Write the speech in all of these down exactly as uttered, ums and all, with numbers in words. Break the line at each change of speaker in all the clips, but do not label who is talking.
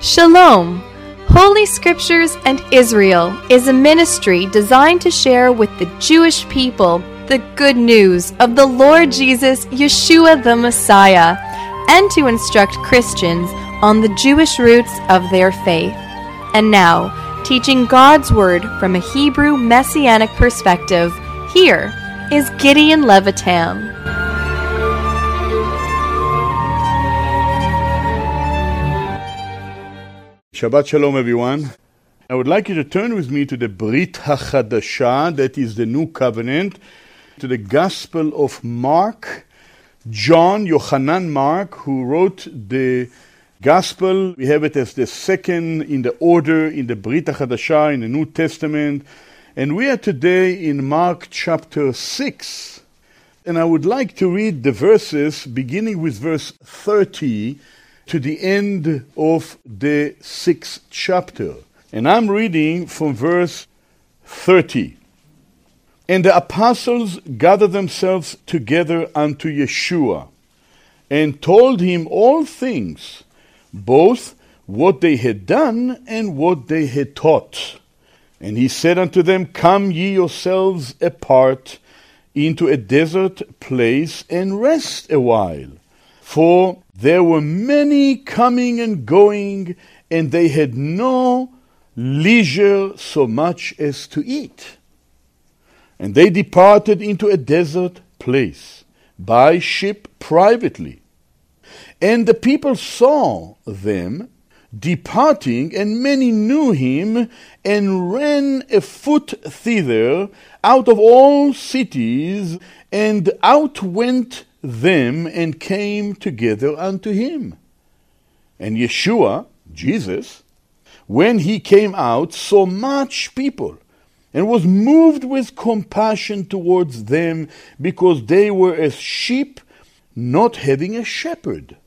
Shalom! Holy Scriptures and Israel is a ministry designed to share with the Jewish people the good news of the Lord Jesus, Yeshua the Messiah, and to instruct Christians on the Jewish roots of their faith. And now, teaching God's Word from a Hebrew Messianic perspective, here is Gideon Levitam.
Shabbat Shalom, everyone. I would like you to turn with me to the Brit HaChadashah, that is the New Covenant, to the Gospel of Mark. John, Yochanan Mark, who wrote the Gospel, we have it as the second in the order in the Brit HaChadashah, in the New Testament. And we are today in Mark chapter six. And I would like to read the verses beginning with verse thirty to the end of the sixth chapter. And I'm reading from verse thirty. And the apostles gathered themselves together unto Yeshua, and told him all things, both what they had done and what they had taught. And he said unto them, Come ye yourselves apart into a desert place, and rest a while. For there were many coming and going, and they had no leisure so much as to eat. And they departed into a desert place, by ship privately. And the people saw them departing, and many knew him, and ran afoot thither out of all cities, and outwent them, and came together unto him. And Yeshua, Jesus, when he came out, saw much people, and was moved with compassion towards them, because they were as sheep not having a shepherd.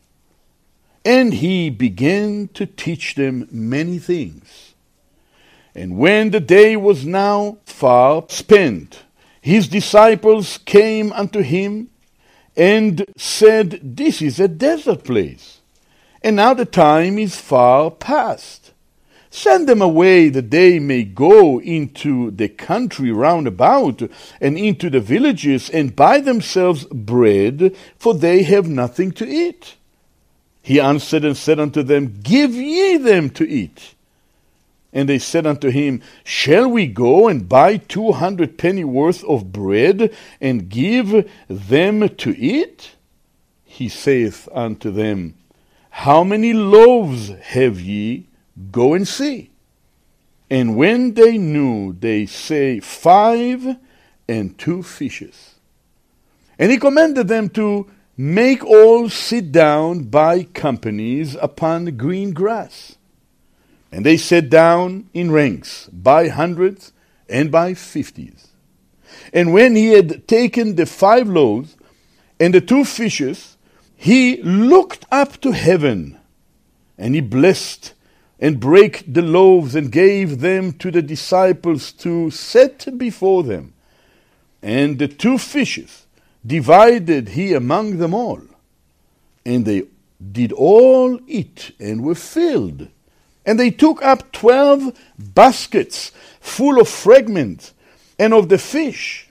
And he began to teach them many things. And when the day was now far spent, his disciples came unto him, and said, This is a desert place, and now the time is far past. Send them away that they may go into the country round about, and into the villages, and buy themselves bread, for they have nothing to eat. He answered and said unto them, Give ye them to eat. And they said unto him, Shall we go and buy two hundred pennyworth of bread, and give them to eat? He saith unto them, How many loaves have ye? Go and see. And when they knew, they say, Five and two fishes. And he commanded them to make all sit down by companies upon the green grass. And they sat down in ranks, by hundreds and by fifties. And when he had taken the five loaves and the two fishes, he looked up to heaven, and he blessed, and brake the loaves, and gave them to the disciples to set before them. And the two fishes divided he among them all. And they did all eat, and were filled. And they took up twelve baskets full of fragments, and of the fish.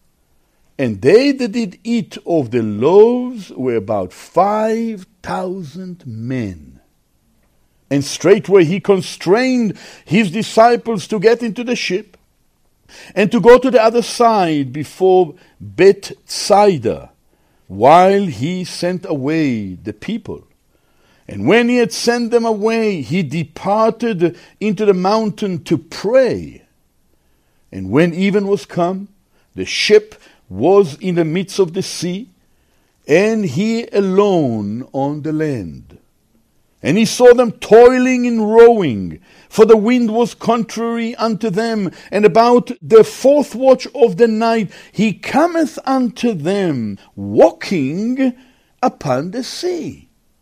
And they that did eat of the loaves were about five thousand men. And straightway he constrained his disciples to get into the ship, and to go to the other side before Bethsaida, while he sent away the people. And when he had sent them away, he departed into the mountain to pray. And when even was come, the ship was in the midst of the sea, and he alone on the land. And he saw them toiling in rowing, for the wind was contrary unto them. And about the fourth watch of the night he cometh unto them, walking upon the sea,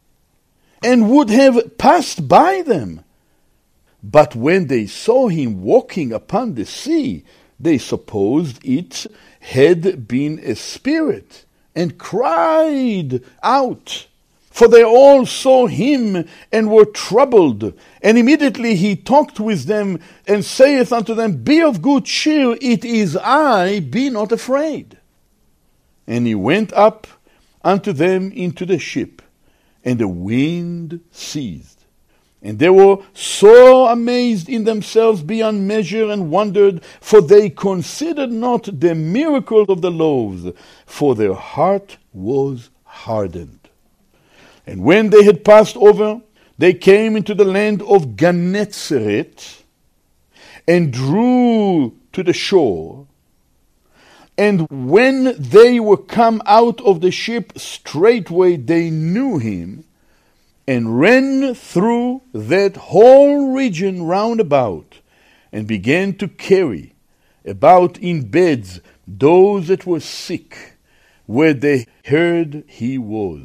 and would have passed by them. But when they saw him walking upon the sea, they supposed it had been a spirit, and cried out. For they all saw him and were troubled. And immediately he talked with them and saith unto them, Be of good cheer, it is I, be not afraid. And he went up unto them into the ship, and the wind ceased. And they were so amazed in themselves beyond measure, and wondered, for they considered not the miracle of the loaves, for their heart was hardened. And when they had passed over, they came into the land of Gennesaret, and drew to the shore. And when they were come out of the ship, straightway they knew him, and ran through that whole region round about, and began to carry about in beds those that were sick, where they heard he was.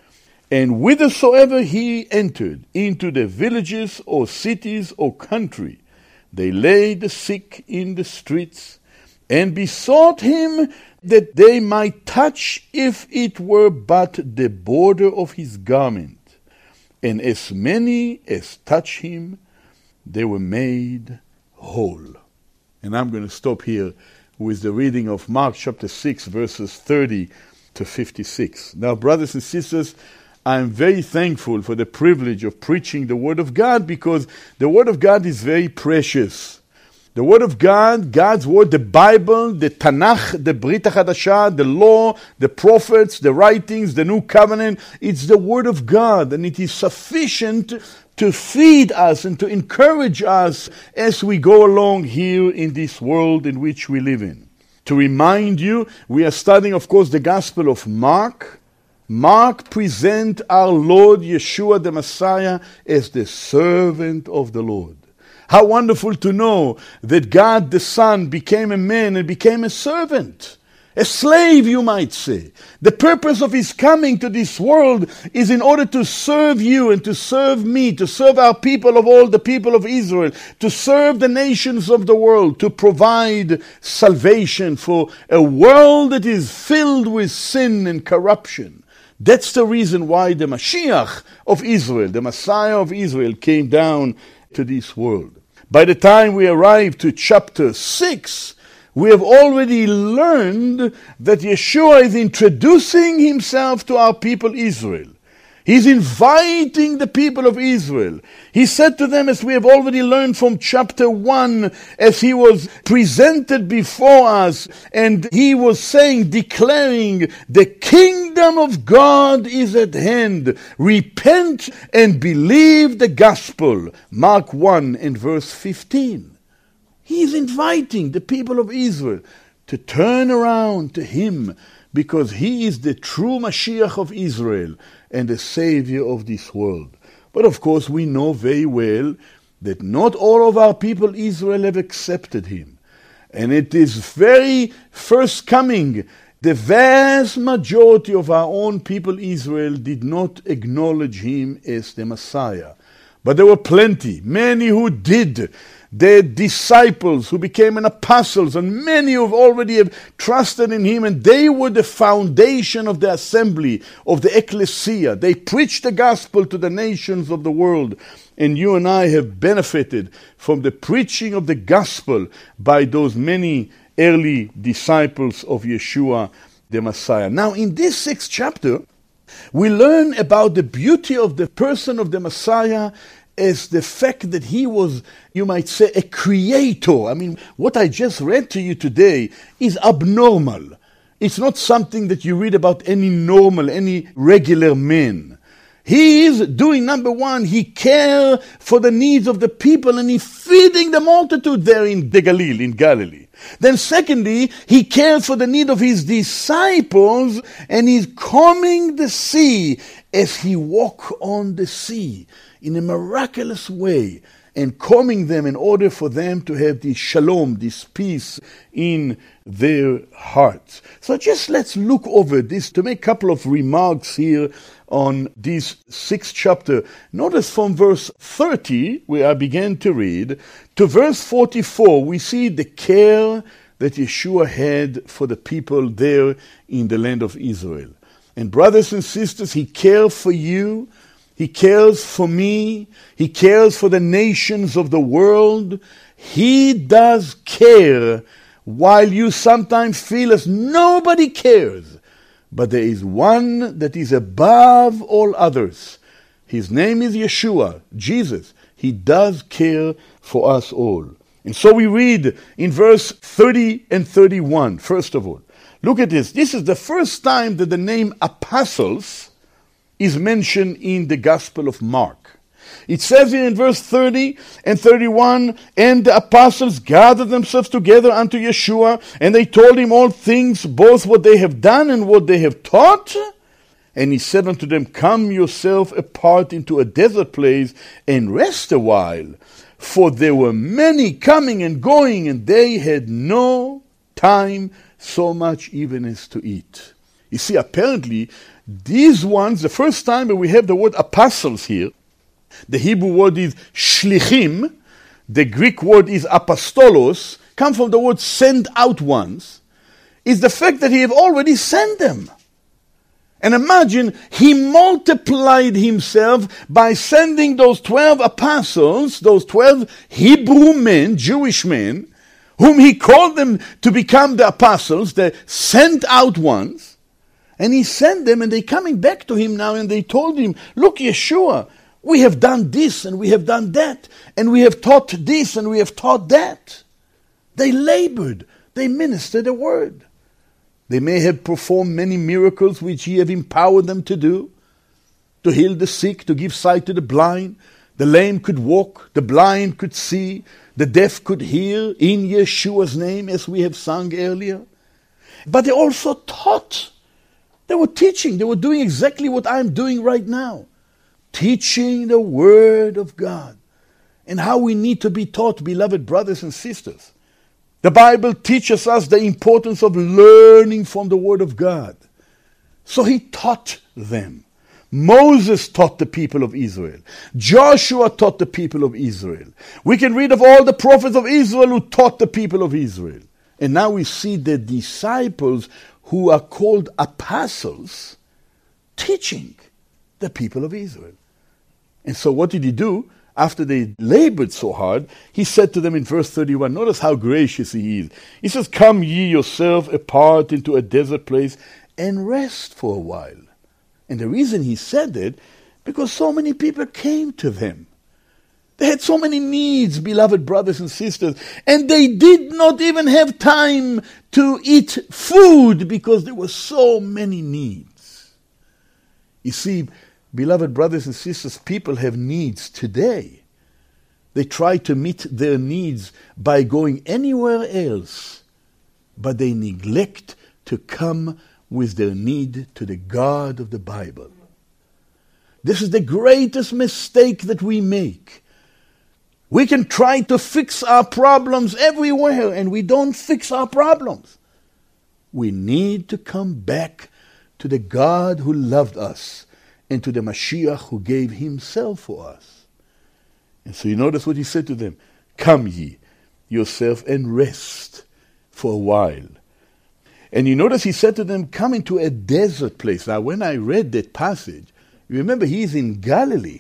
And whithersoever he entered, into the villages or cities or country, they laid the sick in the streets, and besought him that they might touch, if it were but the border of his garment. And as many as touched him, they were made whole. And I'm going to stop here with the reading of Mark chapter six, verses thirty to fifty-six. Now, brothers and sisters, I'm very thankful for the privilege of preaching the Word of God, because the Word of God is very precious. The Word of God, God's Word, the Bible, the Tanakh, the Brit HaChadashah, the law, the prophets, the writings, the New Covenant, it's the Word of God, and it is sufficient to feed us and to encourage us as we go along here in this world in which we live in. To remind you, we are studying, of course, the Gospel of Mark. Mark presents our Lord Yeshua the Messiah as the servant of the Lord. How wonderful to know that God the Son became a man and became a servant. A slave, you might say. The purpose of his coming to this world is in order to serve you and to serve me, to serve our people of all the people of Israel, to serve the nations of the world, to provide salvation for a world that is filled with sin and corruption. That's the reason why the Mashiach of Israel, the Messiah of Israel, came down to this world. By the time we arrive to chapter six, we have already learned that Yeshua is introducing himself to our people Israel. He's inviting the people of Israel. He said to them, as we have already learned from chapter one, as he was presented before us, and he was saying, declaring, the kingdom of God is at hand. Repent and believe the gospel. Mark one and verse fifteen. He is inviting the people of Israel to turn around to him, because he is the true Mashiach of Israel and the Savior of this world. But of course we know very well that not all of our people Israel have accepted him. And it is very first coming, the vast majority of our own people Israel did not acknowledge him as the Messiah. But there were plenty, many who did. The disciples who became an apostles, and many who already have trusted in him, and they were the foundation of the assembly, of the ecclesia. They preached the gospel to the nations of the world, and you and I have benefited from the preaching of the gospel by those many early disciples of Yeshua the Messiah. Now, in this sixth chapter, we learn about the beauty of the person of the Messiah as the fact that he was, you might say, a creator. I mean, what I just read to you today is abnormal. It's not something that you read about any normal, any regular man. He is doing, number one, he cares for the needs of the people, and he's feeding the multitude there in the Galilee, in Galilee. Then secondly, he cares for the need of his disciples, and he's calming the sea as he walks on the sea in a miraculous way, and calming them in order for them to have this shalom, this peace in their hearts. So just let's look over this to make a couple of remarks here on this sixth chapter. Notice from verse thirty, where I began to read, to verse forty-four, we see the care that Yeshua had for the people there in the land of Israel. And brothers and sisters, He cares for you. He cares for me. He cares for the nations of the world. He does care, while you sometimes feel as nobody cares. But there is one that is above all others. His name is Yeshua, Jesus. He does care for us all. And so we read in verse thirty and thirty-one, first of all. Look at this. This is the first time that the name apostles is mentioned in the Gospel of Mark. It says here in verse thirty and thirty-one, and the apostles gathered themselves together unto Yeshua, and they told him all things, both what they have done and what they have taught. And he said unto them, come yourself apart into a desert place, and rest a while. For there were many coming and going, and they had no time so much even as to eat. You see, apparently, these ones, the first time that we have the word apostles here, the Hebrew word is shlichim, the Greek word is apostolos, come from the word send out ones, is the fact that he have already sent them. And imagine, he multiplied himself by sending those twelve apostles, those twelve Hebrew men, Jewish men, whom he called them to become the apostles, the sent out ones. And he sent them, and they're coming back to him now, and they told him, look, Yeshua, we have done this, and we have done that, and we have taught this, and we have taught that. They labored. They ministered the word. They may have performed many miracles which he have empowered them to do, to heal the sick, to give sight to the blind. The lame could walk, the blind could see, the deaf could hear in Yeshua's name, as we have sung earlier. But they also taught. They were teaching. They were doing exactly what I'm doing right now. Teaching the Word of God. And how we need to be taught, beloved brothers and sisters. The Bible teaches us the importance of learning from the Word of God. So he taught them. Moses taught the people of Israel. Joshua taught the people of Israel. We can read of all the prophets of Israel who taught the people of Israel. And now we see the disciples who are called apostles teaching the people of Israel. And so what did he do? After they labored so hard, he said to them in verse thirty-one, notice how gracious he is. He says, come ye yourself apart into a desert place and rest for a while. And the reason he said it, because so many people came to them. They had so many needs, beloved brothers and sisters, and they did not even have time to eat food because there were so many needs. You see, beloved brothers and sisters, people have needs today. They try to meet their needs by going anywhere else, but they neglect to come with their need to the God of the Bible. This is the greatest mistake that we make. We can try to fix our problems everywhere, and we don't fix our problems. We need to come back to the God who loved us, and to the Mashiach who gave himself for us. And so you notice what he said to them. Come ye yourself and rest for a while. And you notice he said to them, come into a desert place. Now when I read that passage, you remember he is in Galilee.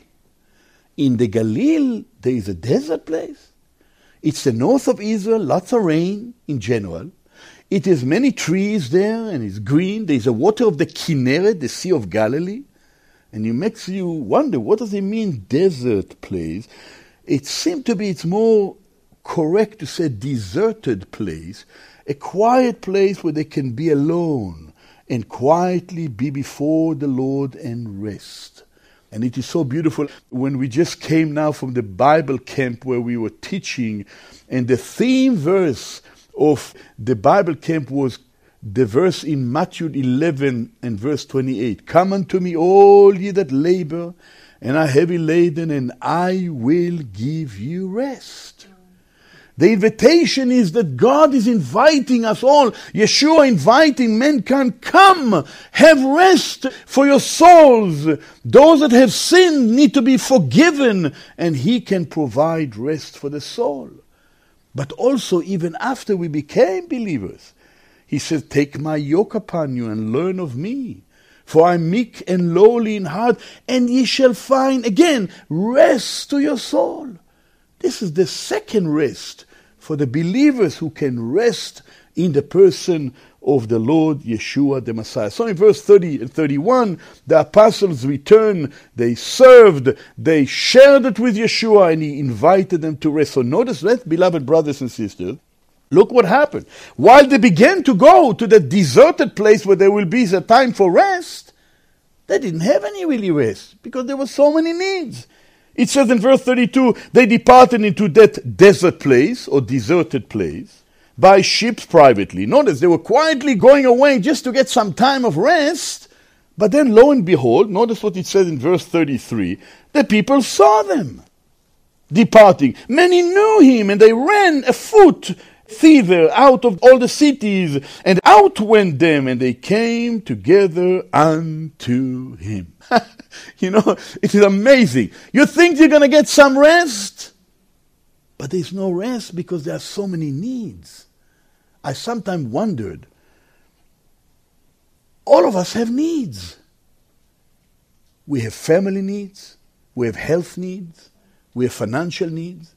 In the Galilee, there is a desert place. It's the north of Israel, lots of rain in general. It has many trees there, and it's green. There's a water of the Kinneret, the Sea of Galilee. And it makes you wonder, what does it mean, desert place? It seems to be, it's more correct to say deserted place, a quiet place where they can be alone and quietly be before the Lord and rest. And it is so beautiful. When we just came now from the Bible camp where we were teaching, and the theme verse of the Bible camp was the verse in Matthew eleven and verse twenty-eight. Come unto me, all ye that labor and are heavy laden, and I will give you rest. The invitation is that God is inviting us all. Yeshua inviting mankind, come, have rest for your souls. Those that have sinned need to be forgiven, and he can provide rest for the soul. But also, even after we became believers, he says, take my yoke upon you and learn of me. For I am meek and lowly in heart, and ye shall find, again, rest to your soul. This is the second rest for the believers who can rest in the person of the Lord Yeshua the Messiah. So in verse thirty and thirty-one, the apostles returned, they served, they shared it with Yeshua, and he invited them to rest. So notice that, beloved brothers and sisters, look what happened. While they began to go to the deserted place where there will be a time for rest, they didn't have any really rest because there were so many needs. It says in verse thirty-two, they departed into that desert place or deserted place by ships privately. Notice they were quietly going away just to get some time of rest. But then lo and behold, notice what it says in verse thirty-three, the people saw them departing. Many knew him, and they ran afoot thither out of all the cities, and out went them, and they came together unto him. You know, it is amazing. You think you're going to get some rest, but there's no rest because there are so many needs. I sometimes wondered, all of us have needs. We have family needs, we have health needs, we have financial needs,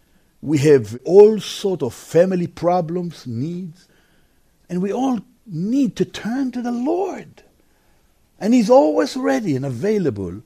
we have all sorts of family problems, needs, and we all need to turn to the Lord. And he's always ready and available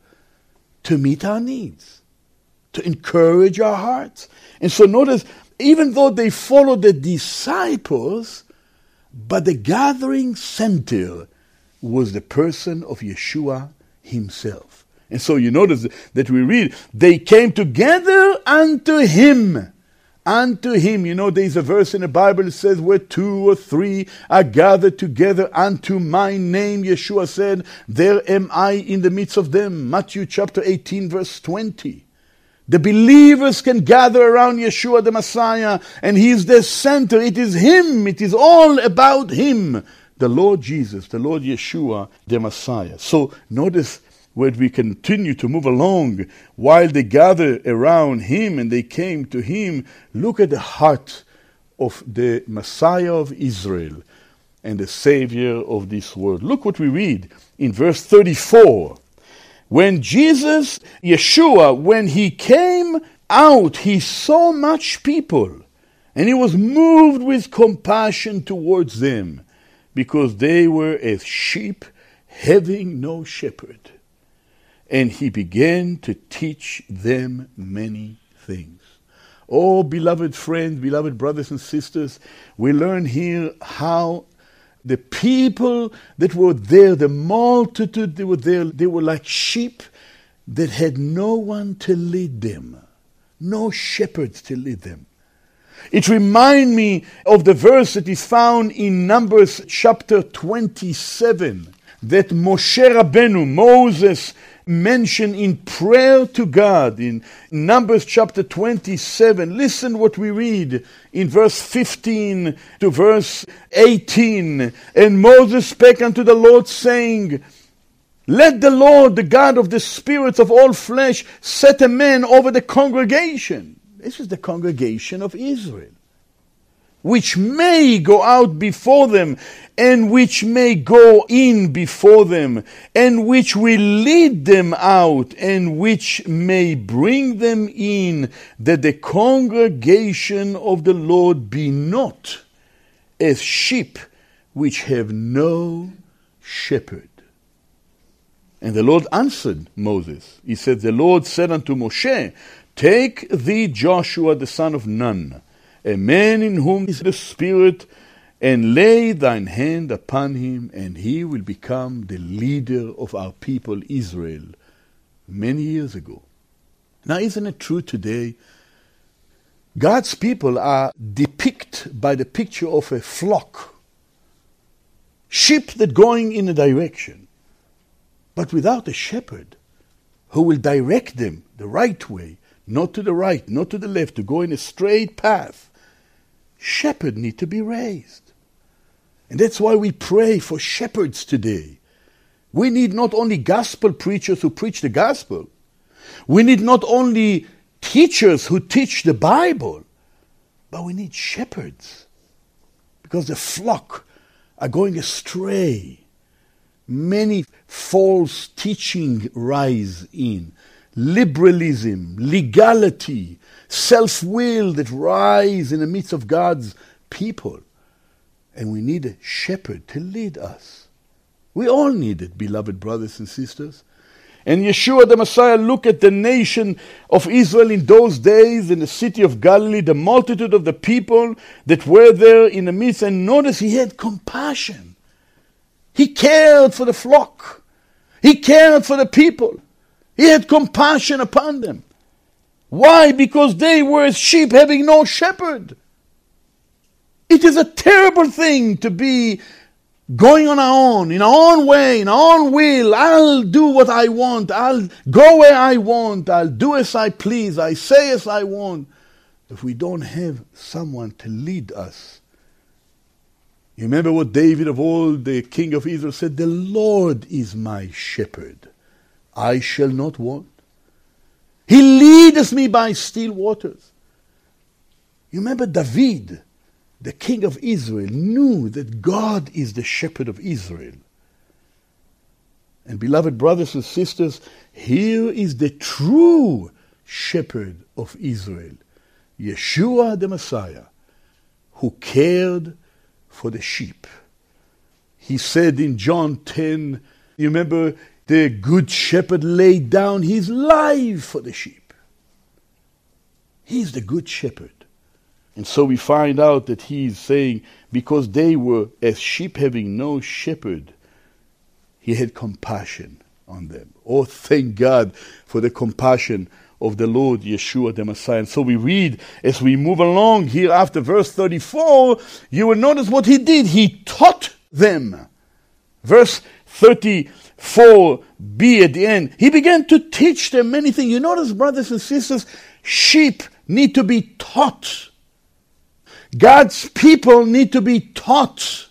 to meet our needs, to encourage our hearts. And so notice, even though they followed the disciples, but the gathering center was the person of Yeshua himself. And so you notice that we read, they came together unto him. Unto him. You know, there's a verse in the Bible that says, where two or three are gathered together unto my name, Yeshua said, there am I in the midst of them. Matthew chapter eighteen, verse twenty. The believers can gather around Yeshua the Messiah, and he is the center. It is him. It is all about him. The Lord Jesus, the Lord Yeshua the Messiah. So notice where we continue to move along, while they gather around him and they came to him, look at the heart of the Messiah of Israel and the Savior of this world. Look what we read in verse thirty-four. When Jesus, Yeshua, when he came out, he saw much people, and he was moved with compassion towards them, because they were as sheep having no shepherd. And he began to teach them many things. Oh, beloved friends, beloved brothers and sisters, we learn here how the people that were there, the multitude that were there, they were like sheep that had no one to lead them, no shepherds to lead them. It reminds me of the verse that is found in Numbers chapter twenty-seven, that Moshe Rabbeinu, Moses, mentioned in prayer to God in Numbers chapter twenty-seven. Listen what we read in verse fifteen to verse eighteen. And Moses spake unto the Lord, saying, let the Lord, the God of the spirits of all flesh, set a man over the congregation. This is the congregation of Israel, which may go out before them, and which may go in before them, and which will lead them out, and which may bring them in, that the congregation of the Lord be not as sheep which have no shepherd. And the Lord answered Moses. He said, the Lord said unto Moshe, take thee Joshua the son of Nun, a man in whom is the Spirit, and lay thine hand upon him, and he will become the leader of our people Israel, many years ago. Now, isn't it true today? God's people are depicted by the picture of a flock, sheep that going in a direction, but without a shepherd who will direct them the right way, not to the right, not to the left, to go in a straight path. Shepherd need to be raised. And that's why we pray for shepherds today. We need not only gospel preachers who preach the gospel. We need not only teachers who teach the Bible, but we need shepherds. Because the flock are going astray. many false teaching rise in. Liberalism, legality, self-will that rise in the midst of God's people. And we need a shepherd to lead us. We all need it, beloved brothers and sisters. And Yeshua the Messiah looked at the nation of Israel in those days, in the city of Galilee, the multitude of the people that were there in the midst, and notice he had compassion. He cared for the flock. He cared for the people. He had compassion upon them. Why? Because they were as sheep having no shepherd. It is a terrible thing to be going on our own, in our own way, in our own will. I'll do what I want. I'll go where I want. I'll do as I please. I say as I want. If we don't have someone to lead us. You remember what David of old, the king of Israel, said? The Lord is my shepherd. I shall not want. He leadeth me by still waters. You remember David, the king of Israel, knew that God is the shepherd of Israel. And beloved brothers and sisters, here is the true shepherd of Israel, Yeshua the Messiah, who cared for the sheep. He said in John ten, you remember, the good shepherd laid down his life for the sheep. He's the good shepherd. And so we find out that he is saying, because they were as sheep having no shepherd, he had compassion on them. Oh, thank God for the compassion of the Lord Yeshua the Messiah. And so we read, as we move along here after verse thirty-four, you will notice what he did. He taught them. Verse thirty-four b at the end, he began to teach them many things. You notice, brothers and sisters, sheep need to be taught. God's people need to be taught.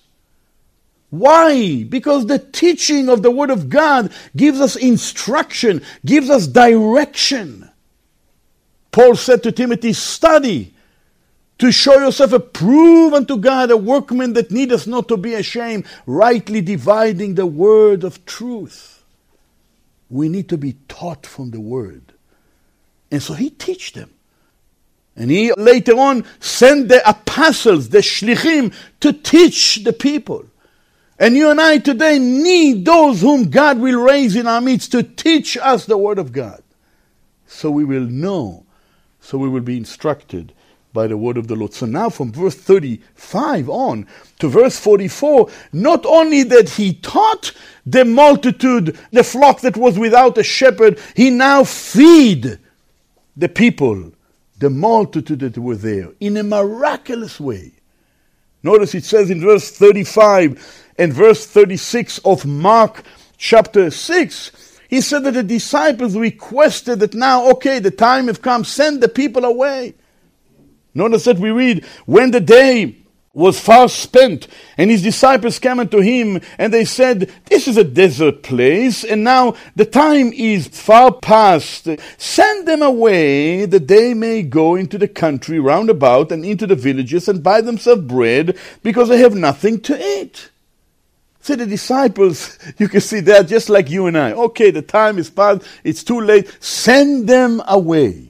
Why? Because the teaching of the Word of God gives us instruction, gives us direction. Paul said to Timothy, study to show yourself approved unto God, a workman that needeth not to be ashamed, rightly dividing the word of truth. We need to be taught from the Word. And so he teach them. And he later on sent the apostles, the shlichim, to teach the people. And you and I today need those whom God will raise in our midst to teach us the Word of God. So we will know, so we will be instructed by the word of the Lord. So now from verse thirty-five on to verse forty-four, not only that he taught the multitude, the flock that was without a shepherd, he now feed the people, the multitude that were there, in a miraculous way. Notice it says in verse thirty-five and verse thirty-six of Mark chapter six, he said that the disciples requested that now, okay, the time has come, send the people away. Notice that we read, when the day was far spent, and his disciples came unto him, and they said, this is a desert place, and now the time is far past. Send them away, that they may go into the country round about, and into the villages, and buy themselves bread, because they have nothing to eat. See, the disciples, you can see they're just like you and I. Okay, the time is past, it's too late, send them away.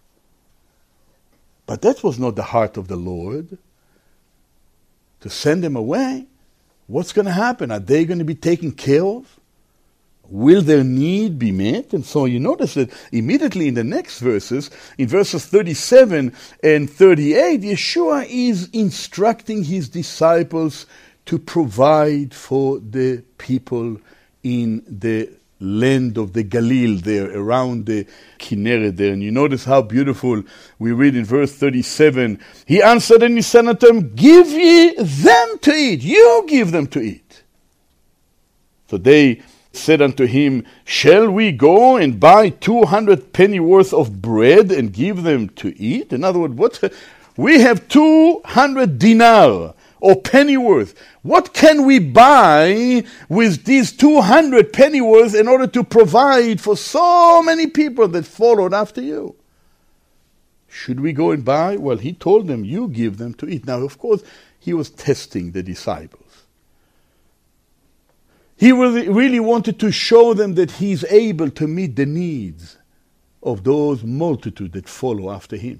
But that was not the heart of the Lord. To send them away, what's going to happen? Are they going to be taken care of? Will their need be met? And so you notice that immediately in the next verses, in verses thirty-seven and thirty-eight, Yeshua is instructing his disciples to provide for the people in the land of the Galil there, around the Kinneret there. And you notice how beautiful we read in verse thirty-seven. He answered and he said unto them, give ye them to eat. You give them to eat. So they said unto him, shall we go and buy two hundred pennyworth of bread and give them to eat? In other words, what? We have two hundred dinar or pennyworth. What can we buy with these two hundred pennyworth in order to provide for so many people that followed after you? Should we go and buy? Well, he told them, you give them to eat. Now, of course, he was testing the disciples. He really, really wanted to show them that he's able to meet the needs of those multitude that follow after him.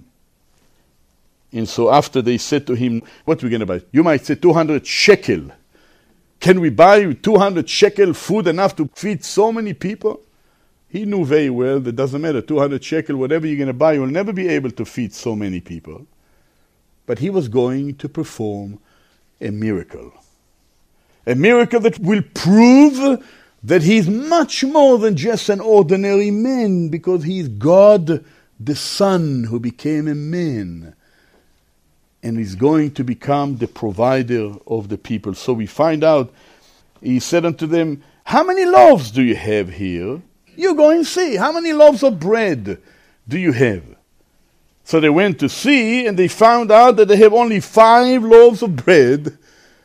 And so after they said to him, what are we going to buy? You might say two hundred shekel. Can we buy two hundred shekel food enough to feed so many people? He knew very well that doesn't matter, two hundred shekel, whatever you're going to buy, you'll never be able to feed so many people. But he was going to perform a miracle. A miracle that will prove that he's much more than just an ordinary man, because he's God, the Son, who became a man. And he's going to become the provider of the people. So we find out, he said unto them, how many loaves do you have here? You go and see. How many loaves of bread do you have? So they went to see, and they found out that they have only five loaves of bread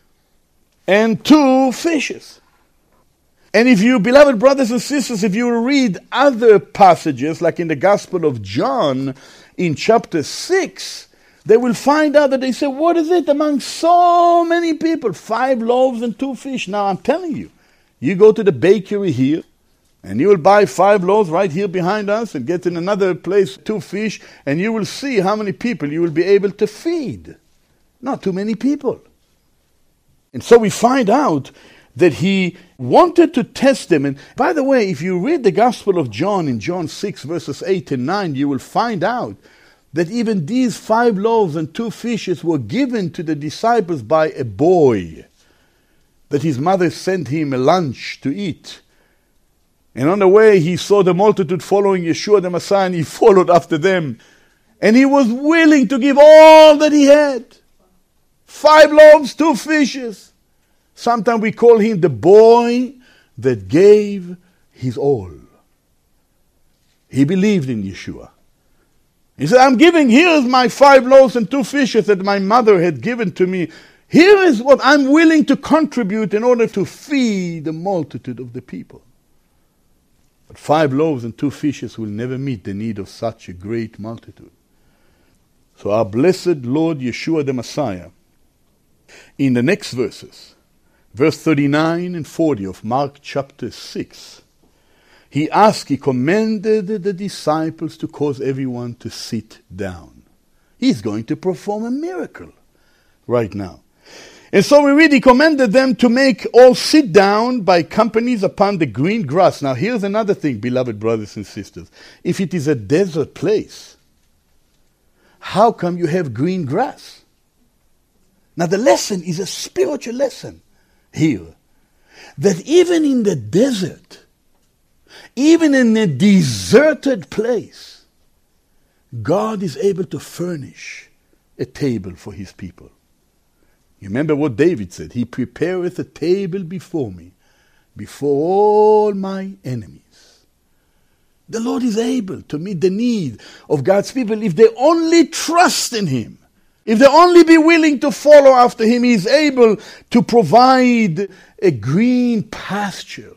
and two fishes. And if you, beloved brothers and sisters, if you read other passages, like in the Gospel of John, in chapter six, they will find out that they say, what is it among so many people? Five loaves and two fish. Now I'm telling you, you go to the bakery here, and you will buy five loaves right here behind us, and get in another place two fish, and you will see how many people you will be able to feed. Not too many people. And so we find out that he wanted to test them. And by the way, if you read the Gospel of John in John six, verses eight and nine, you will find out that even these five loaves and two fishes were given to the disciples by a boy, that his mother sent him a lunch to eat. And on the way, he saw the multitude following Yeshua the Messiah, and he followed after them. And he was willing to give all that he had. Five loaves, two fishes. Sometimes we call him the boy that gave his all. He believed in Yeshua. He said, I'm giving, here's my five loaves and two fishes that my mother had given to me. Here is what I'm willing to contribute in order to feed the multitude of the people. But five loaves and two fishes will never meet the need of such a great multitude. So our blessed Lord Yeshua the Messiah, in the next verses, verse thirty-nine and forty of Mark chapter six, he asked, he commanded the disciples to cause everyone to sit down. He's going to perform a miracle right now. And so we read, he commanded them to make all sit down by companies upon the green grass. Now here's another thing, beloved brothers and sisters. If it is a desert place, how come you have green grass? Now the lesson is a spiritual lesson here. That even in the desert, even in a deserted place, God is able to furnish a table for his people. You remember what David said, he prepareth a table before me, before all my enemies. The Lord is able to meet the need of God's people if they only trust in him. If they only be willing to follow after him, he is able to provide a green pasture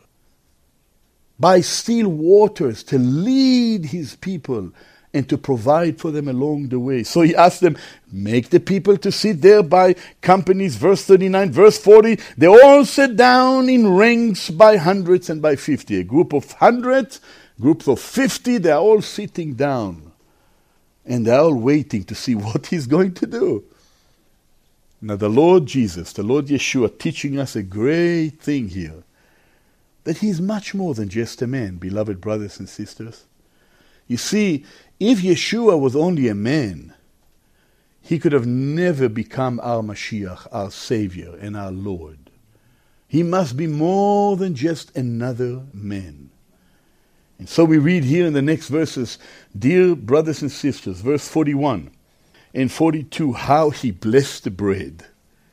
by still waters to lead his people and to provide for them along the way. So he asked them, make the people to sit there by companies, verse thirty-nine, verse forty. They all sat down in ranks by hundreds and by fifty. A group of hundreds, groups of fifty, they are all sitting down. And they're all waiting to see what he's going to do. Now the Lord Jesus, the Lord Yeshua, teaching us a great thing here. That he's much more than just a man, beloved brothers and sisters. You see, if Yeshua was only a man, he could have never become our Mashiach, our Savior and our Lord. He must be more than just another man. And so we read here in the next verses, dear brothers and sisters, verse forty-one and forty-two, how he blessed the bread,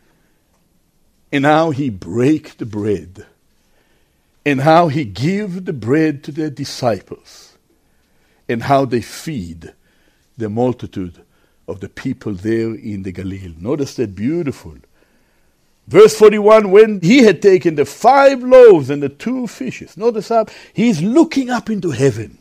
and how he brake the bread, and how he gave the bread to their disciples, and how they feed the multitude of the people there in the Galilee. Notice that beautiful. Verse forty-one, when he had taken the five loaves and the two fishes, notice how he's looking up into heaven.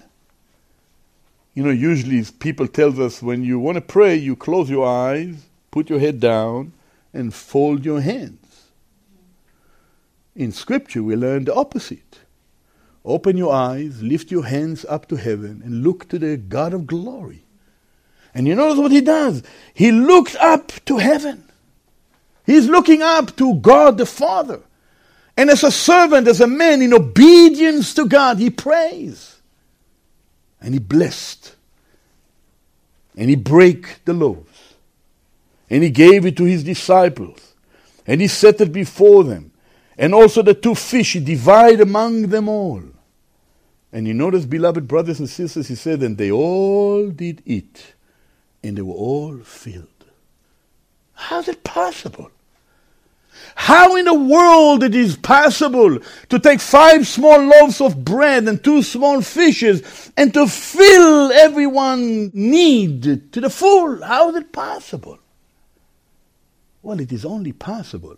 You know, usually people tell us when you want to pray, you close your eyes, put your head down, and fold your hands. In Scripture we learn the opposite. Open your eyes, lift your hands up to heaven, and look to the God of glory. And you notice what he does? He looked up to heaven. He's looking up to God the Father. And as a servant, as a man in obedience to God, he prays. And he blessed. And he brake the loaves. And he gave it to his disciples. And he set it before them. And also the two fish he divided among them all. And you notice, beloved brothers and sisters, he said, and they all did eat. And they were all filled. How is it possible? How in the world it is possible to take five small loaves of bread and two small fishes and to fill everyone's need to the full? How is it possible? Well, it is only possible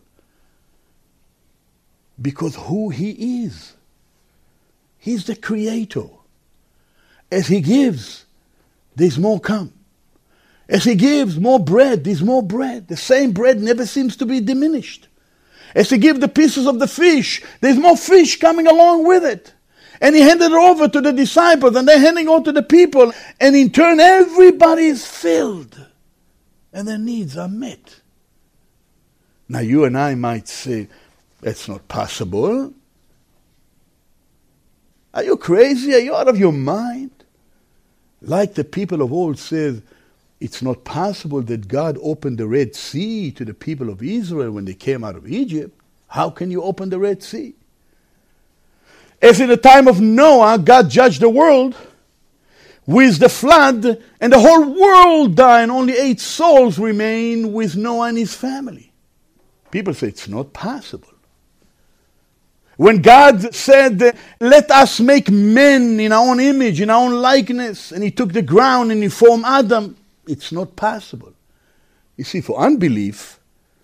because who he is. He's the Creator. As he gives, there's more come. As he gives more bread, there's more bread. The same bread never seems to be diminished. As he gives the pieces of the fish, there's more fish coming along with it. And he handed it over to the disciples, and they're handing it over to the people. And in turn, everybody is filled. And their needs are met. Now you and I might say, that's not possible. Are you crazy? Are you out of your mind? Like the people of old said, it's not possible that God opened the Red Sea to the people of Israel when they came out of Egypt. How can you open the Red Sea? As in the time of Noah, God judged the world with the flood, and the whole world died, and only eight souls remained with Noah and his family. People say it's not possible. When God said, let us make men in our own image, in our own likeness, and he took the ground and he formed Adam, it's not possible. You see, for unbelief,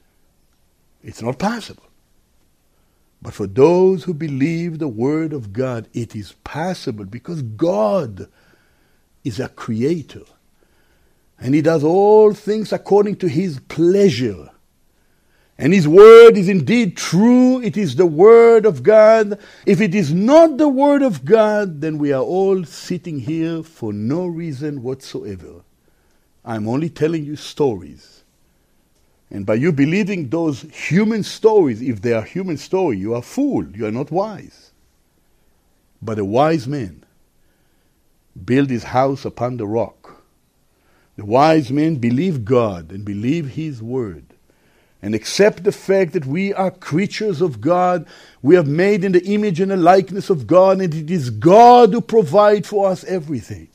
it's not possible. But for those who believe the word of God, it is possible because God is a creator. And he does all things according to his pleasure. And his word is indeed true. It is the word of God. If it is not the word of God, then we are all sitting here for no reason whatsoever. I'm only telling you stories. And by you believing those human stories, if they are human stories, you are fool. You are not wise. But a wise man built his house upon the rock. The wise man believed God and believed his word. And accept the fact that we are creatures of God. We are made in the image and the likeness of God, and it is God who provides for us everything.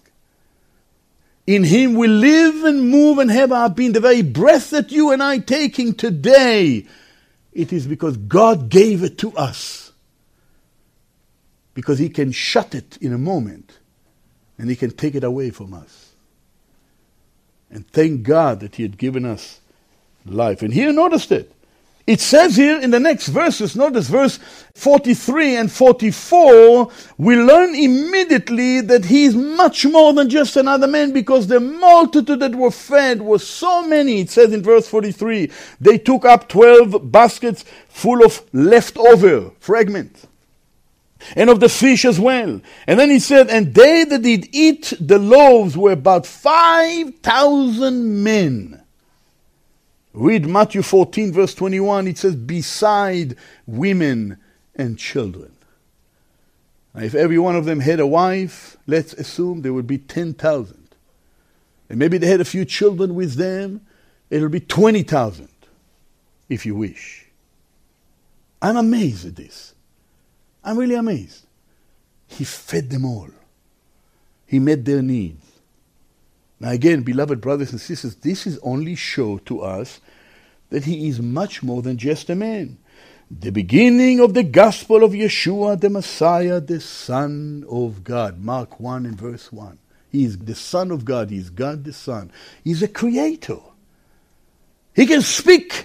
In him we live and move and have our being. The very breath that you and I taking today, it is because God gave it to us. Because he can shut it in a moment, and he can take it away from us. And thank God that he had given us life. And here, notice it. It says here in the next verses, notice verse forty-three and forty-four, we learn immediately that he is much more than just another man, because the multitude that were fed was so many. It says in verse forty-three, they took up twelve baskets full of leftover fragments, and of the fish as well. And then he said, and they that did eat the loaves were about five thousand men. Read Matthew fourteen, verse twenty-one. It says, beside women and children. Now, if every one of them had a wife, let's assume there would be ten thousand. And maybe they had a few children with them. It will be twenty thousand, if you wish. I'm amazed at this. I'm really amazed. He fed them all. He met their needs. Now again, beloved brothers and sisters, this is only show to us that he is much more than just a man. The beginning of the gospel of Yeshua, the Messiah, the Son of God. Mark one and verse one. He is the Son of God. He is God the Son. He is a creator. He can speak.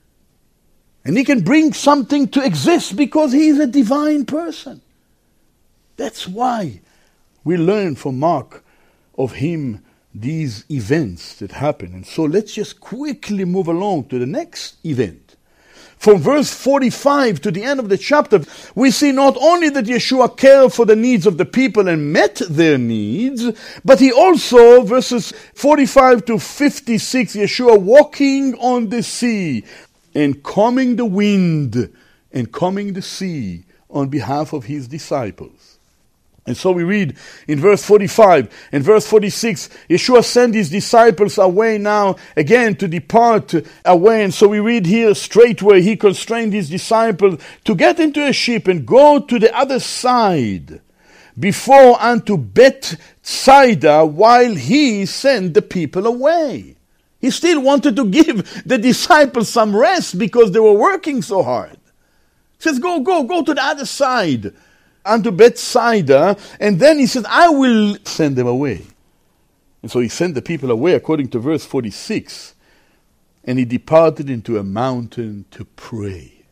And he can bring something to exist because he is a divine person. That's why we learn from Mark of him these events that happen. And so let's just quickly move along to the next event. From verse forty-five to the end of the chapter, we see not only that Yeshua cared for the needs of the people and met their needs, but he also, verses forty-five to fifty-six, Yeshua walking on the sea and calming the wind and calming the sea on behalf of his disciples. And so we read in verse forty-five and verse forty-six, Yeshua sent his disciples away now again to depart away. And so we read here, straightway he constrained his disciples to get into a ship and go to the other side before unto Bethsaida, while he sent the people away. He still wanted to give the disciples some rest because they were working so hard. He says, go, go, go to the other side, unto Bethsaida, and then he said, I will send them away. And so he sent the people away, according to verse forty-six, and he departed into a mountain to pray.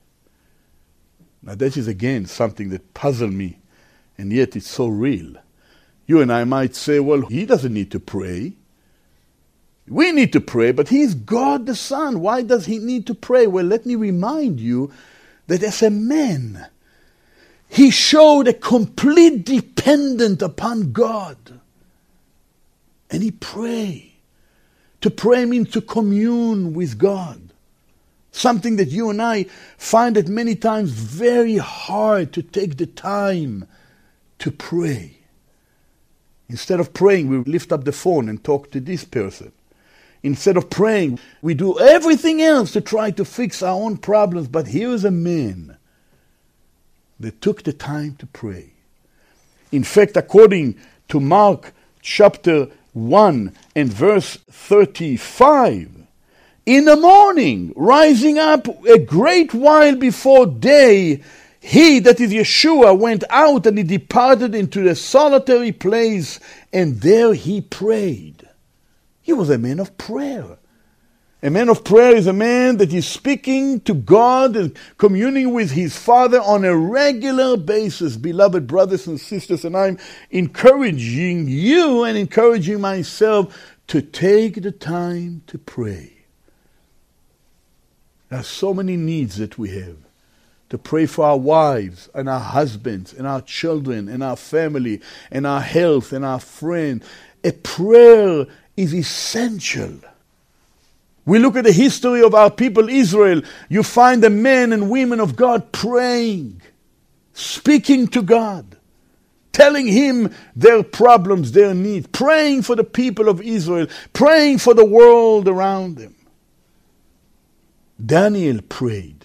Now that is again something that puzzled me, and yet it's so real. You and I might say, well, he doesn't need to pray. We need to pray, but he is God the Son. Why does he need to pray? Well, let me remind you that as a man, he showed a complete dependence upon God. And he prayed. To pray means to commune with God. Something that you and I find it many times very hard to take the time to pray. Instead of praying, we lift up the phone and talk to this person. Instead of praying, we do everything else to try to fix our own problems. But here is a man they took the time to pray. In fact, according to Mark chapter one and verse thirty-five, in the morning, rising up a great while before day, he, that is Yeshua, went out and he departed into a solitary place, and there he prayed. He was a man of prayer. A man of prayer is a man that is speaking to God and communing with his Father on a regular basis. Beloved brothers and sisters, and I'm encouraging you and encouraging myself to take the time to pray. There are so many needs that we have. To pray for our wives and our husbands and our children and our family and our health and our friends. A prayer is essential. We look at the history of our people Israel. You find the men and women of God praying, speaking to God, telling him their problems, their needs, praying for the people of Israel, praying for the world around them. Daniel prayed.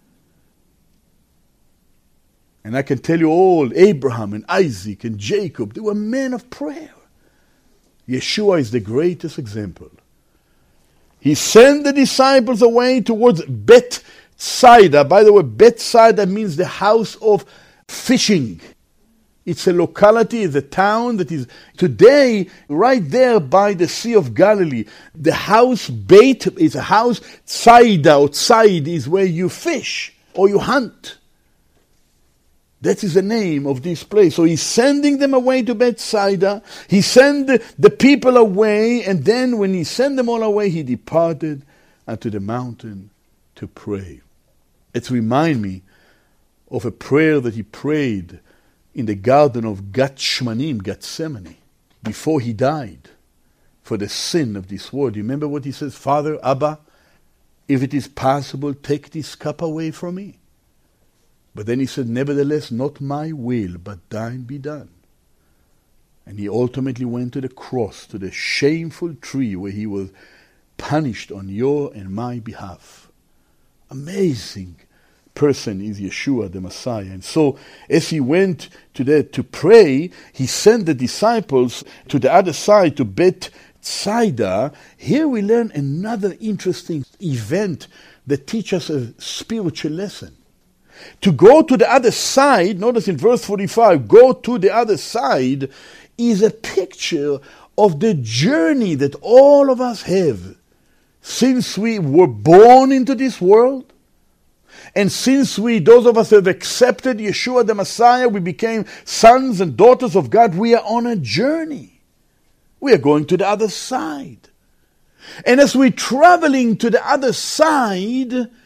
And I can tell you all, Abraham and Isaac and Jacob, they were men of prayer. Yeshua is the greatest example. He sent the disciples away towards Bethsaida. By the way, Bethsaida means the house of fishing. It's a locality, it's a town that is today right there by the Sea of Galilee. The house Beit is a house, Tsaida or Tsaid is where you fish or you hunt. That is the name of this place. So he's sending them away to Bethsaida. He sent the, the people away, and then when he sent them all away, he departed unto the mountain to pray. It reminds me of a prayer that he prayed in the garden of Gethsemane, Gethsemane, before he died for the sin of this world. You remember what he says? Father, Abba, if it is possible, take this cup away from me. But then he said, nevertheless, not my will, but thine be done. And he ultimately went to the cross, to the shameful tree where he was punished on your and my behalf. Amazing person is Yeshua the Messiah. And so as he went to the, to pray, he sent the disciples to the other side, to Bethsaida. Here we learn another interesting event that teaches us a spiritual lesson. To go to the other side, notice in verse forty-five, go to the other side, is a picture of the journey that all of us have since we were born into this world. And since we, those of us who have accepted Yeshua the Messiah, we became sons and daughters of God, we are on a journey. We are going to the other side. And as we're traveling to the other side,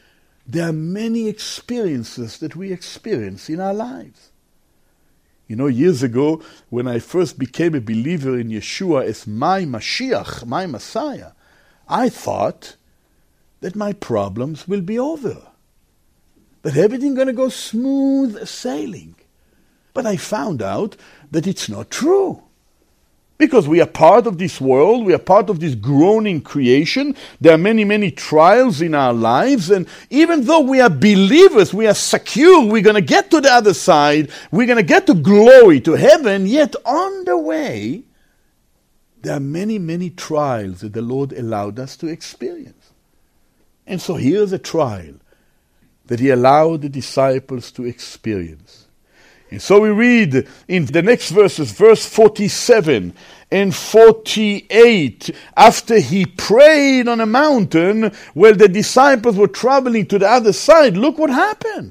there are many experiences that we experience in our lives. You know, years ago, when I first became a believer in Yeshua as my Mashiach, my Messiah, I thought that my problems will be over, that everything's going to go smooth sailing. But I found out that it's not true. Because we are part of this world, we are part of this groaning creation. There are many, many trials in our lives. And even though we are believers, we are secure, we're going to get to the other side, we're going to get to glory, to heaven, yet on the way, there are many, many trials that the Lord allowed us to experience. And so here's a trial that He allowed the disciples to experience. And so we read in the next verses, verse forty-seven and forty-eight, after He prayed on a mountain while the disciples were traveling to the other side, look what happened.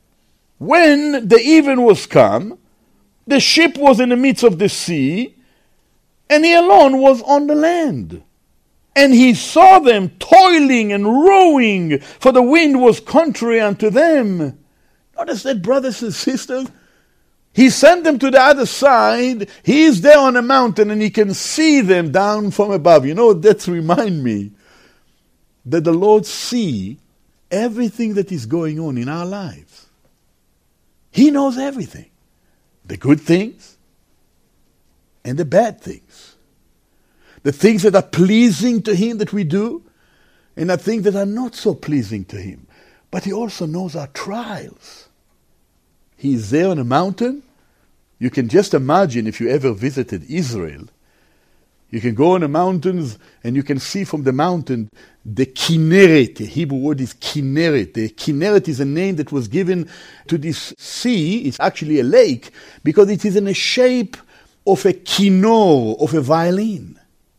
When the even was come, the ship was in the midst of the sea, and He alone was on the land. And He saw them toiling and rowing, for the wind was contrary unto them. Notice that, brothers and sisters. He sent them to the other side. He is there on a mountain and He can see them down from above. You know, that reminds me that the Lord sees everything that is going on in our lives. He knows everything. The good things and the bad things. The things that are pleasing to Him that we do, and the things that are not so pleasing to Him. But He also knows our trials. He is there on a mountain. You can just imagine if you ever visited Israel. You can go on the mountains and you can see from the mountain the Kinneret. The Hebrew word is Kinneret. The Kinneret is a name that was given to this sea. It's actually a lake because it is in the shape of a kinnor, of a violin.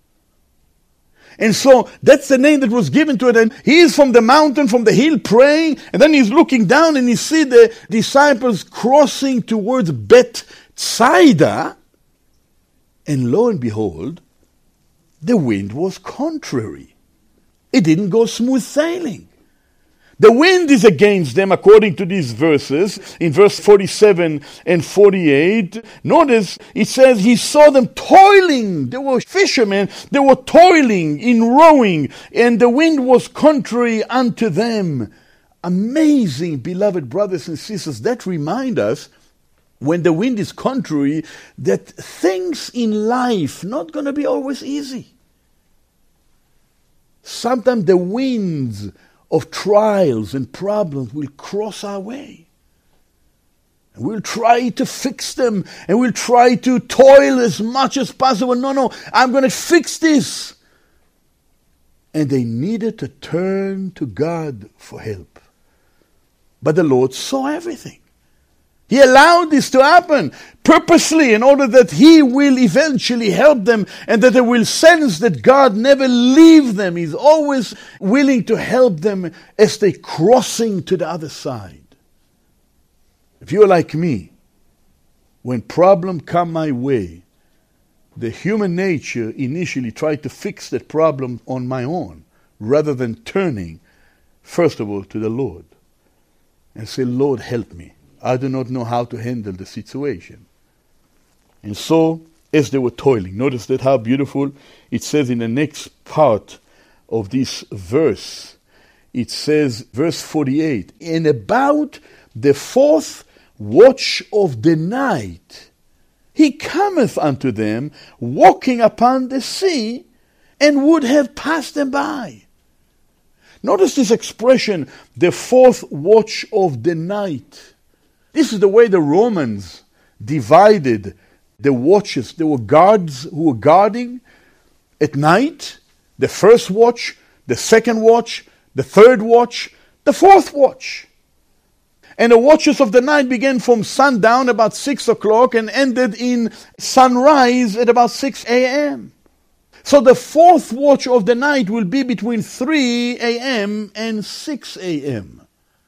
And so that's the name that was given to it. And he is from the mountain, from the hill praying. And then he's looking down and he sees the disciples crossing towards Bethsaida. And lo and behold, the wind was contrary. It didn't go smooth sailing. The wind is against them, according to these verses, in verse forty-seven and forty-eight. Notice, it says, He saw them toiling. They were fishermen. They were toiling in rowing, and the wind was contrary unto them. Amazing, beloved brothers and sisters. That reminds us, when the wind is contrary, that things in life not going to be always easy. Sometimes the winds of trials and problems will cross our way. And we'll try to fix them, and we'll try to toil as much as possible. No, no, I'm going to fix this. And they needed to turn to God for help. But the Lord saw everything. He allowed this to happen purposely in order that He will eventually help them and that they will sense that God never leaves them. He's always willing to help them as they're crossing to the other side. If you're like me, when problems come my way, the human nature initially tried to fix that problem on my own rather than turning, first of all, to the Lord and say, Lord, help me. I do not know how to handle the situation. And so, as they were toiling, notice that how beautiful it says in the next part of this verse. It says, verse forty-eight, and about the fourth watch of the night, He cometh unto them, walking upon the sea, and would have passed them by. Notice this expression, the fourth watch of the night. This is the way the Romans divided the watches. There were guards who were guarding at night, the first watch, the second watch, the third watch, the fourth watch. And the watches of the night began from sundown about six o'clock and ended in sunrise at about six a.m. So the fourth watch of the night will be between three a.m. and six a.m.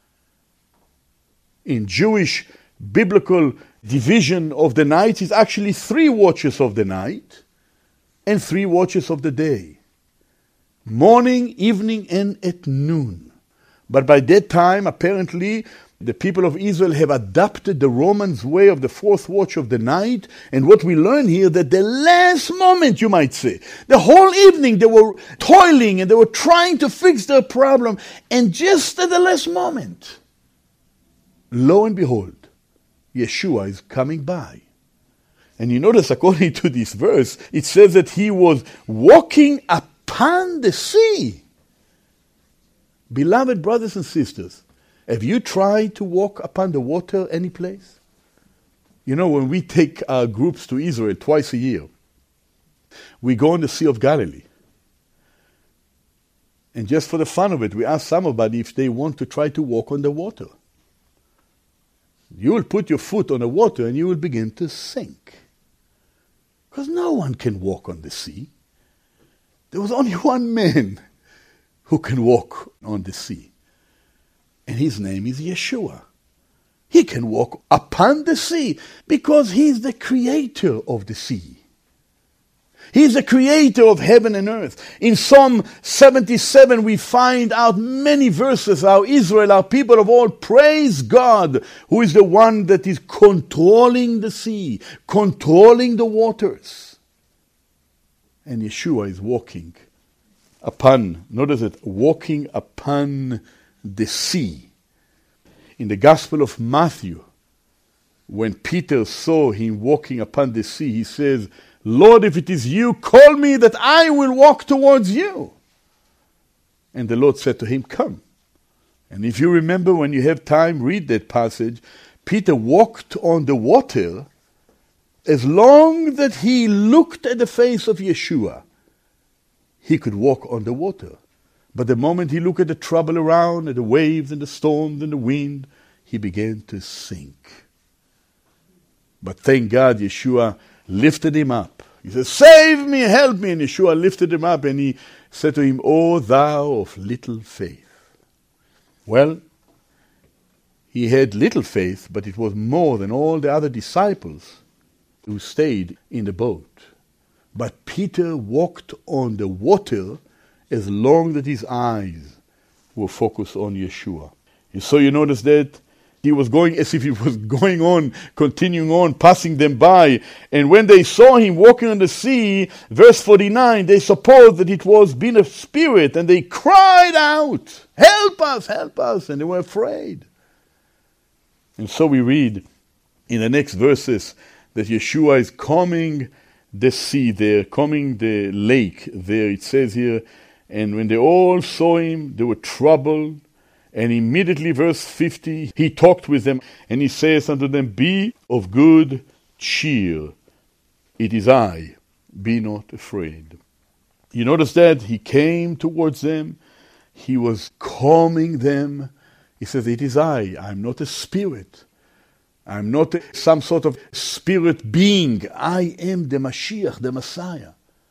In Jewish biblical division of the night is actually three watches of the night and three watches of the day. Morning, evening, and at noon. But by that time, apparently, the people of Israel have adopted the Romans' way of the fourth watch of the night. And what we learn here, that the last moment, you might say, the whole evening they were toiling and they were trying to fix their problem. And just at the last moment, lo and behold, Yeshua is coming by. And you notice, according to this verse, it says that he was walking upon the sea. Beloved brothers and sisters, have you tried to walk upon the water any place? You know, when we take our groups to Israel twice a year, we go on the Sea of Galilee. And just for the fun of it, we ask somebody if they want to try to walk on the water. You will put your foot on the water and you will begin to sink. Because no one can walk on the sea. There was only one man who can walk on the sea. And his name is Yeshua. He can walk upon the sea because he is the creator of the sea. He is the creator of heaven and earth. In Psalm seventy-seven, we find out many verses how Israel, our people of old, praise God, who is the one that is controlling the sea, controlling the waters. And Yeshua is walking upon, notice it, walking upon the sea. In the Gospel of Matthew, when Peter saw him walking upon the sea, he says, Lord, if it is you, call me that I will walk towards you. And the Lord said to him, come. And if you remember, when you have time, read that passage. Peter walked on the water as long that he looked at the face of Yeshua. He could walk on the water. But the moment he looked at the trouble around, at the waves and the storms and the wind, he began to sink. But thank God, Yeshua lifted him up. He said, save me, help me. And Yeshua lifted him up and he said to him, O thou of little faith. Well, he had little faith, but it was more than all the other disciples who stayed in the boat. But Peter walked on the water as long as his eyes were focused on Yeshua. And so you notice that he was going as if he was going on, continuing on, passing them by. And when they saw him walking on the sea, verse forty-nine, they supposed that it was been a spirit, and they cried out, help us, help us, and they were afraid. And so we read in the next verses that Yeshua is calming the sea there, calming the lake there. It says here, and when they all saw him, they were troubled. And immediately, verse fifty, he talked with them, and he says unto them, be of good cheer. It is I. Be not afraid. You notice that he came towards them. He was calming them. He says, it is I. I'm not a spirit. I'm not some sort of spirit being. I am the Mashiach, the Messiah.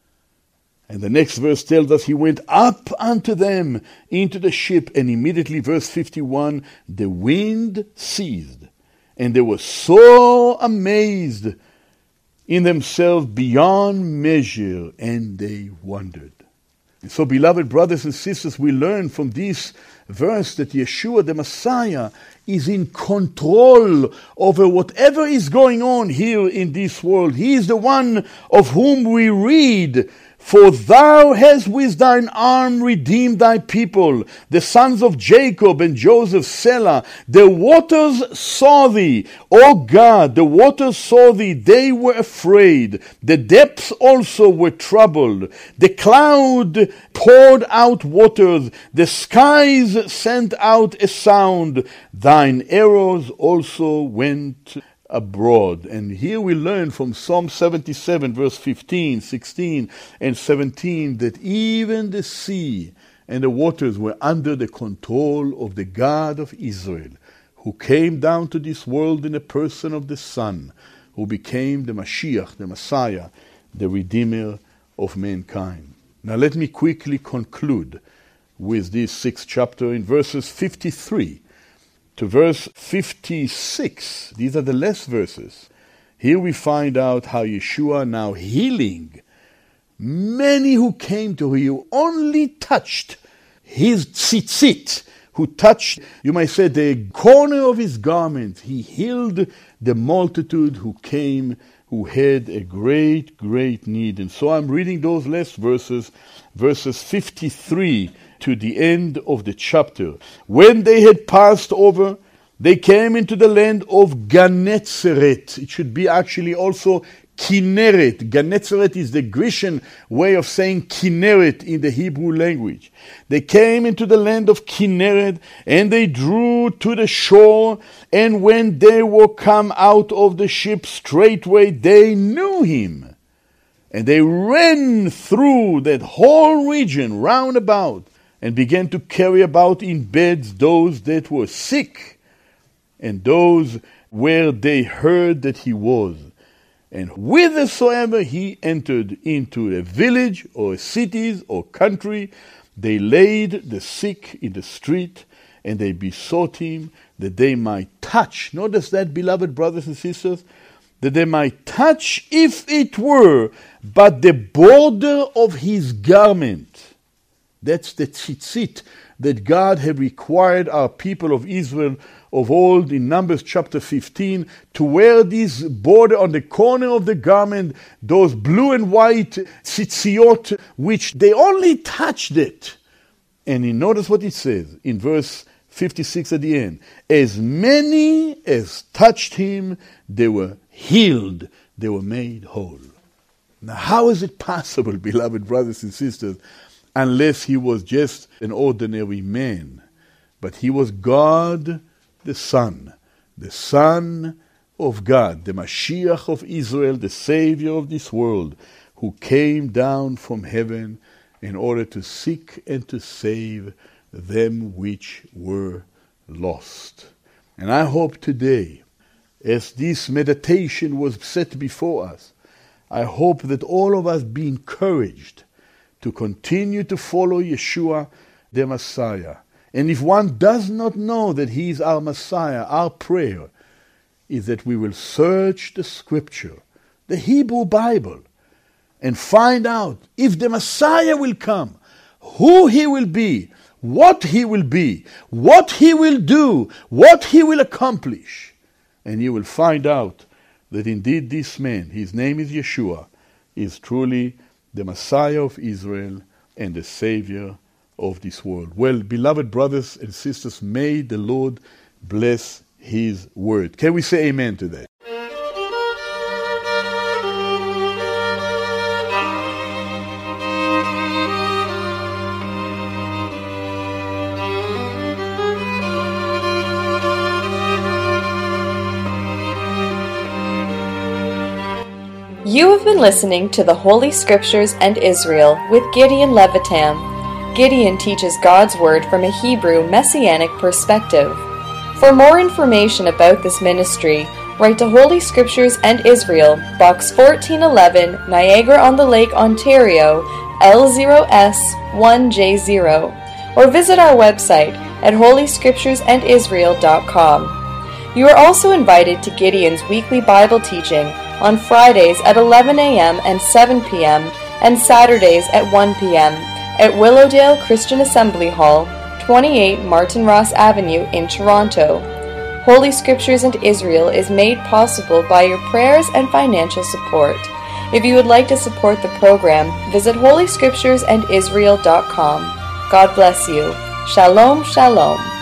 And the next verse tells us he went up unto them into the ship, and immediately, verse fifty-one, the wind ceased, and they were so amazed in themselves beyond measure, and they wondered. And so, beloved brothers and sisters, we learn from this verse that Yeshua the Messiah is in control over whatever is going on here in this world. He is the one of whom we read, for thou hast with thine arm redeemed thy people, the sons of Jacob and Joseph Selah. The waters saw thee, O God, the waters saw thee, they were afraid. The depths also were troubled. The cloud poured out waters, the skies sent out a sound. Thine arrows also went abroad. And here we learn from Psalm seventy-seven, verse fifteen, sixteen, and seventeen, that even the sea and the waters were under the control of the God of Israel, who came down to this world in the person of the Son, who became the Mashiach, the Messiah, the Redeemer of mankind. Now let me quickly conclude with this sixth chapter in verses fifty-three to verse fifty-six. These are the last verses. Here we find out how Yeshua now healing many who came to him, only touched his tzitzit, who touched, you might say, the corner of his garment. He healed the multitude who came, who had a great, great need. And so I'm reading those last verses, verses fifty-three to the end of the chapter. When they had passed over, they came into the land of Gennesaret. It should be actually also Kinneret. Gennesaret is the Grecian way of saying Kinneret in the Hebrew language. They came into the land of Kinneret, and they drew to the shore, and when they were come out of the ship, straightway they knew him. And they ran through that whole region round about, and began to carry about in beds those that were sick, and those where they heard that he was. And whithersoever he entered into a village or cities or country, they laid the sick in the street, and they besought him that they might touch. Notice that, beloved brothers and sisters, that they might touch, if it were but the border of his garment. That's the tzitzit that God had required our people of Israel of old in Numbers chapter fifteen to wear this border on the corner of the garment, those blue and white tzitziot, which they only touched it. And you notice what it says in verse fifty-six at the end. As many as touched him, they were healed, they were made whole. Now, how is it possible, beloved brothers and sisters, unless he was just an ordinary man? But he was God the Son, the Son of God, the Mashiach of Israel, the Savior of this world, who came down from heaven in order to seek and to save them which were lost. And I hope today, as this meditation was set before us, I hope that all of us be encouraged to continue to follow Yeshua, the Messiah. And if one does not know that he is our Messiah, our prayer is that we will search the Scripture, the Hebrew Bible, and find out if the Messiah will come, who he will be, what he will be, what he will do, what he will accomplish. And you will find out that indeed this man, his name is Yeshua, is truly the Messiah of Israel and the Savior of this world. Well, beloved brothers and sisters, may the Lord bless his word. Can we say amen to that?
You have been listening to the Holy Scriptures and Israel with Gideon Levitam. Gideon teaches God's Word from a Hebrew Messianic perspective. For more information about this ministry, write to Holy Scriptures and Israel, Box fourteen eleven, Niagara-on-the-Lake, Ontario, L zero S one J zero, or visit our website at holy scriptures and israel dot com. You are also invited to Gideon's weekly Bible teaching on Fridays at eleven a.m. and seven p.m. and Saturdays at one p.m. at Willowdale Christian Assembly Hall, twenty-eight Martin Ross Avenue in Toronto. Holy Scriptures and Israel is made possible by your prayers and financial support. If you would like to support the program, visit holy scriptures and israel dot com. God bless you. Shalom, shalom.